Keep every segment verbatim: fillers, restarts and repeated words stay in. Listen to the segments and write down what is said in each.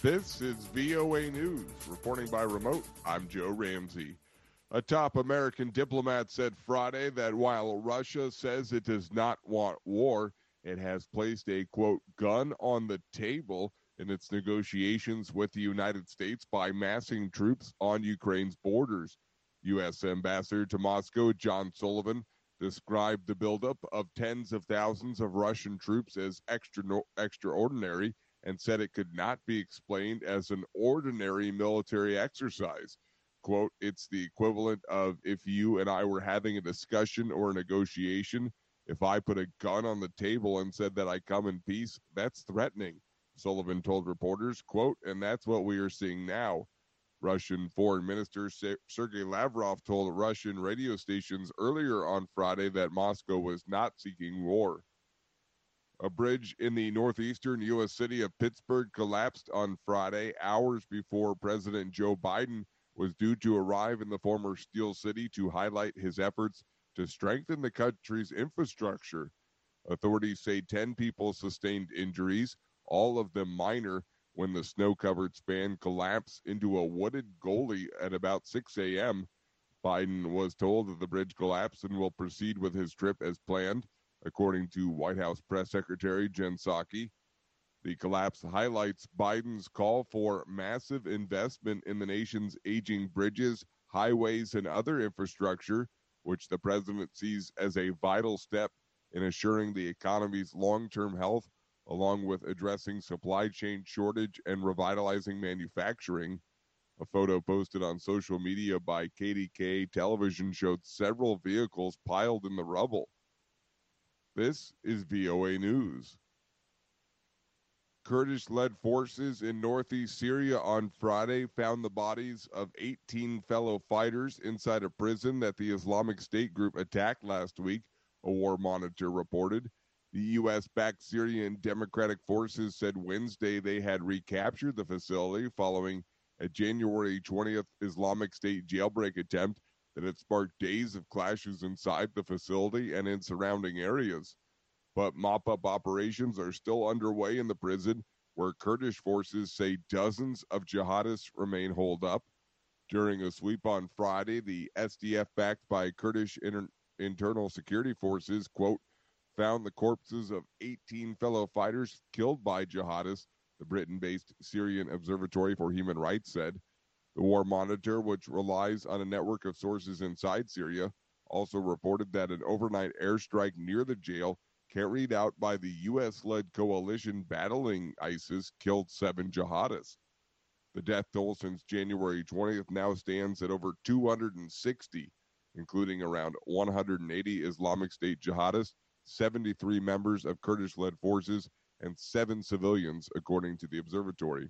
This is V O A News. Reporting by remote, I'm Joe Ramsey. A top American diplomat said Friday that while Russia says it does not want war, it has placed a, quote, gun on the table in its negotiations with the United States by massing troops on Ukraine's borders. U S. Ambassador to Moscow, John Sullivan, described the buildup of tens of thousands of Russian troops as extra, extraordinary and said it could not be explained as an ordinary military exercise. Quote, it's the equivalent of if you and I were having a discussion or a negotiation. If I put a gun on the table and said that I come in peace, that's threatening, Sullivan told reporters, quote, and that's what we are seeing now. Russian Foreign Minister Sergei Lavrov told Russian radio stations earlier on Friday that Moscow was not seeking war. A bridge in the northeastern U S city of Pittsburgh collapsed on Friday, hours before President Joe Biden was due to arrive in the former Steel City to highlight his efforts to strengthen the country's infrastructure. Authorities say ten people sustained injuries, all of them minor, when the snow-covered span collapsed into a wooded gully at about six a.m. Biden was told that the bridge collapsed and will proceed with his trip as planned, according to White House Press Secretary Jen Psaki. The collapse highlights Biden's call for massive investment in the nation's aging bridges, highways, and other infrastructure, which the president sees as a vital step in assuring the economy's long-term health, along with addressing supply chain shortage and revitalizing manufacturing. A photo posted on social media by K D K television showed several vehicles piled in the rubble. This is V O A News. Kurdish-led forces in northeast Syria on Friday found the bodies of eighteen fellow fighters inside a prison that the Islamic State group attacked last week, a war monitor reported. The U S-backed Syrian Democratic Forces said Wednesday they had recaptured the facility following a January twentieth Islamic State jailbreak attempt that had sparked days of clashes inside the facility and in surrounding areas. But mop-up operations are still underway in the prison, where Kurdish forces say dozens of jihadists remain holed up. During a sweep on Friday, the S D F, backed by Kurdish inter- internal security forces, quote, found the corpses of eighteen fellow fighters killed by jihadists, the Britain-based Syrian Observatory for Human Rights said. The War Monitor, which relies on a network of sources inside Syria, also reported that an overnight airstrike near the jail carried out by the U S-led coalition battling ISIS killed seven jihadists. The death toll since January twentieth now stands at over two hundred sixty, including around one hundred eighty Islamic State jihadists, seventy-three members of Kurdish-led forces, and seven civilians, according to the observatory.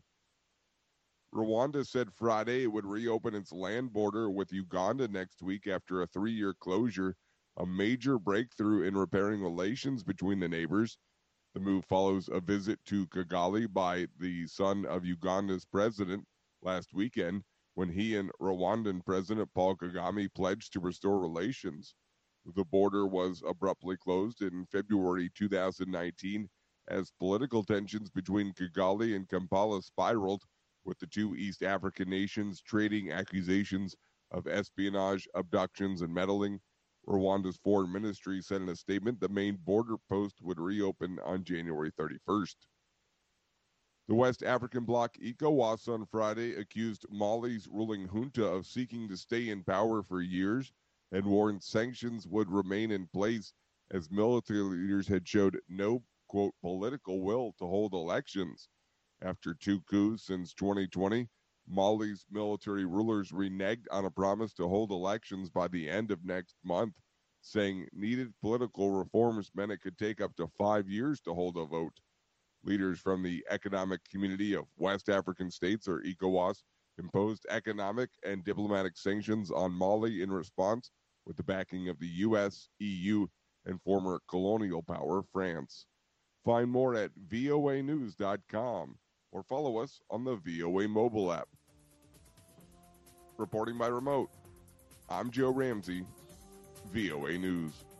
Rwanda said Friday it would reopen its land border with Uganda next week after a three-year closure, a major breakthrough in repairing relations between the neighbors. The move follows a visit to Kigali by the son of Uganda's president last weekend, when he and Rwandan President Paul Kagame pledged to restore relations. The border was abruptly closed in February two thousand nineteen as political tensions between Kigali and Kampala spiraled, with the two East African nations trading accusations of espionage, abductions, and meddling. Rwanda's foreign ministry said in a statement the main border post would reopen on January thirty-first. The West African bloc ECOWAS on Friday accused Mali's ruling junta of seeking to stay in power for years and warned sanctions would remain in place as military leaders had showed no, quote, political will to hold elections. After two coups since twenty twenty, Mali's military rulers reneged on a promise to hold elections by the end of next month, saying needed political reforms meant it could take up to five years to hold a vote. Leaders from the Economic Community of West African States, or ECOWAS, imposed economic and diplomatic sanctions on Mali in response, with the backing of the U S, E U, and former colonial power France. Find more at V O A news dot com or follow us on the V O A mobile app. Reporting by remote, I'm Joe Ramsey, V O A News.